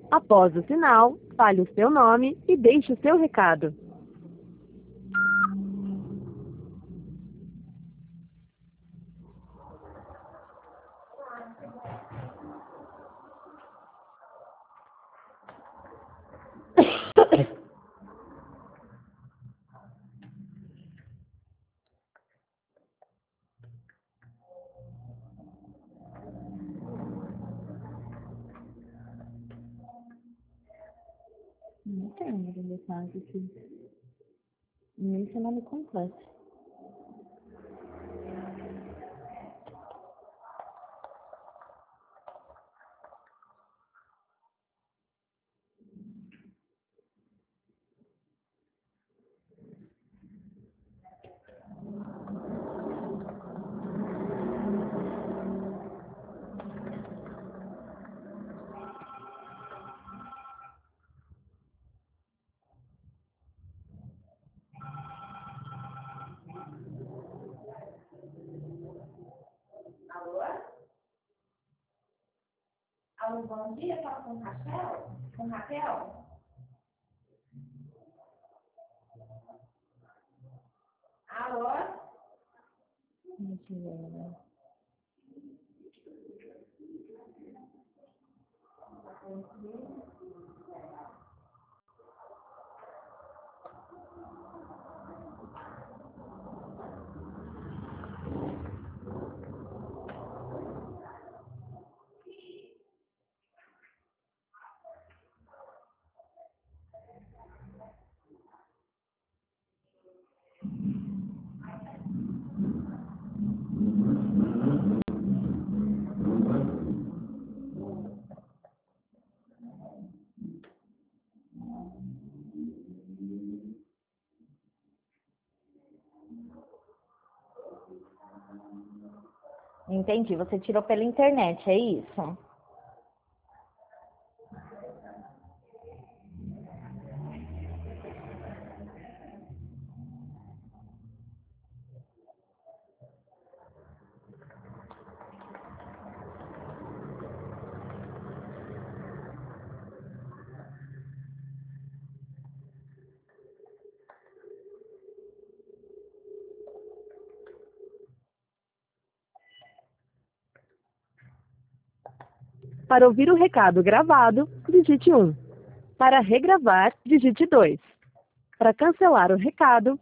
Após o sinal, fale o seu nome e deixe o seu recado. Não tem número de mensagem aqui. Nem seu nome completo. Alô? Alô, bom dia, fala com Raquel? Com Raquel? Alô? Entendi, você tirou pela internet, é isso? Para ouvir o recado gravado, digite 1. Para regravar, digite 2. Para cancelar o recado,